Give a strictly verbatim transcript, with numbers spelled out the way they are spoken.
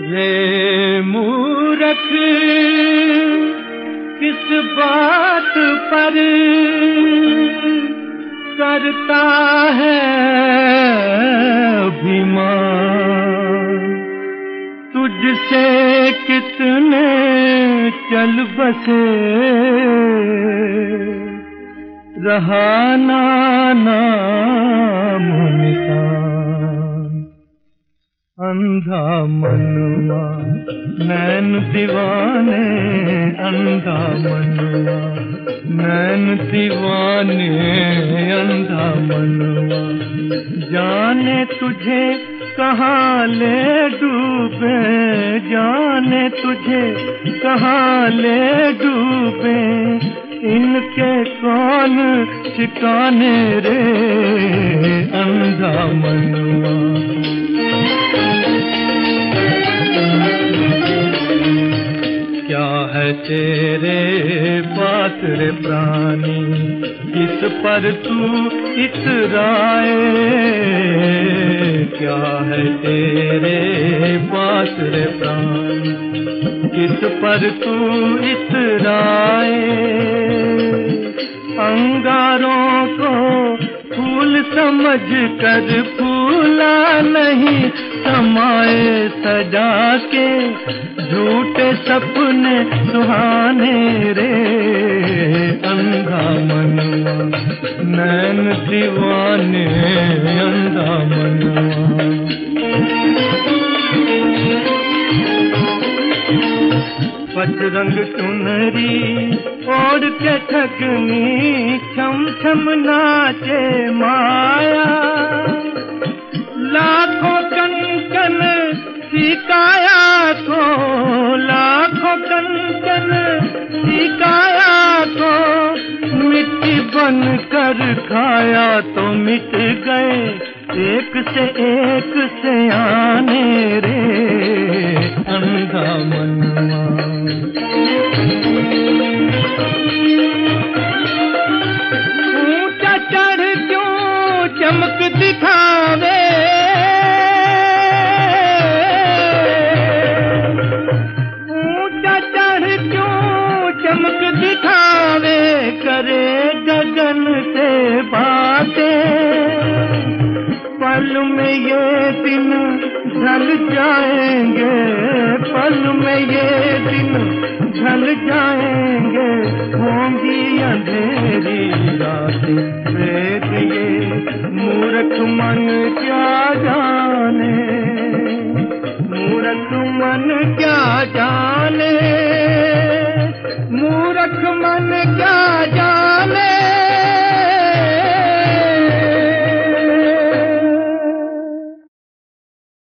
रे मूरख किस बात पर करता है अभिमान, तुझसे कितने चल बसे रहा ना नाम निशान। अंधा मनवा नैन दीवाने, अंधा मनवा नैन दीवाने, अंधा मनवा जाने तुझे कहाँ ले डूबे, जाने तुझे कहाँ ले डूबे, इनके कौन ठिकाने रे अंधा मनवा। क्या है तेरे पास रे प्राणी, किस पर तू इतराए, क्या है तेरे पास रे प्राणी, किस पर तू इतराए। अंगारों को फूल समझ कर फूला नहीं, समाए सजा के झूठे सपने सुहाने रे अंधा मनवा नैन दीवाने, अंधा मनवा। पचरंग चुनरी ओढ़ के ठगनी, छम छम नाचे माया, लाखों कंकन सिकाया को, लाखों कंकन सिकाया को, मिट्टी बन कर खाया तो मिट गए एक से एक से आने रे अंधा मनवा। ऊंचा चढ़ क्यों चमक दिखावे, ऊंचा चढ़ क्यों चमक दिखावे, करे गगन से बातें, पल में ये दिन ढल जाएंगे, पल में ये दिन ढल जाएंगे, होंगी अंधेरी रातें वेद ये मूर्ख मन क्या जाने, मूर्ख मन क्या जाने।